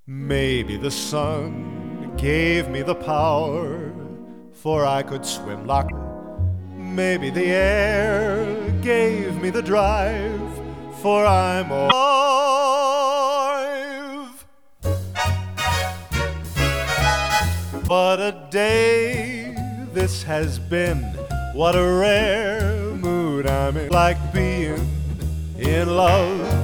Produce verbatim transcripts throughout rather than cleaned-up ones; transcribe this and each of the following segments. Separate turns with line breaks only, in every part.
Maybe the sun gave me the power, for I could swim like. Maybe the air gave me the drive, for I'm alive. What a day this has been, what a rare mood I'm in, like being in love.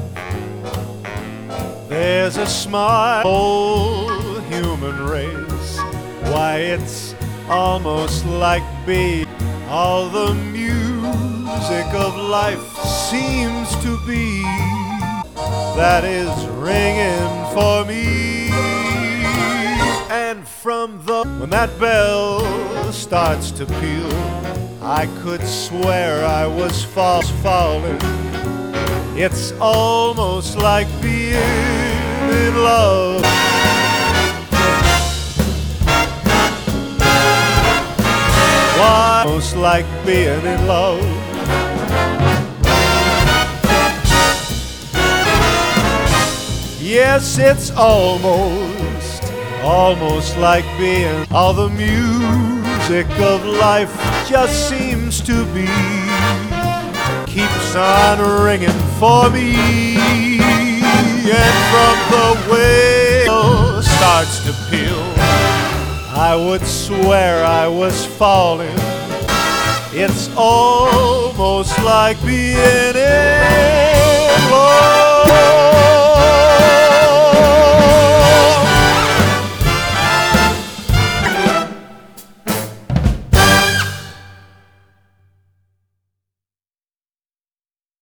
There's a smile, whole human race. Why, it's almost like being. All the music of life seems to be that is ringing for me. And from the when that bell starts to peal, I could swear I was fall falling. It's almost like being in love. Why? Almost like being in love. Yes, it's almost, almost like being. All the music of life just seems to be. Keeps on ringing for me, and from the way it starts to peel, I would swear I was falling. It's almost like being in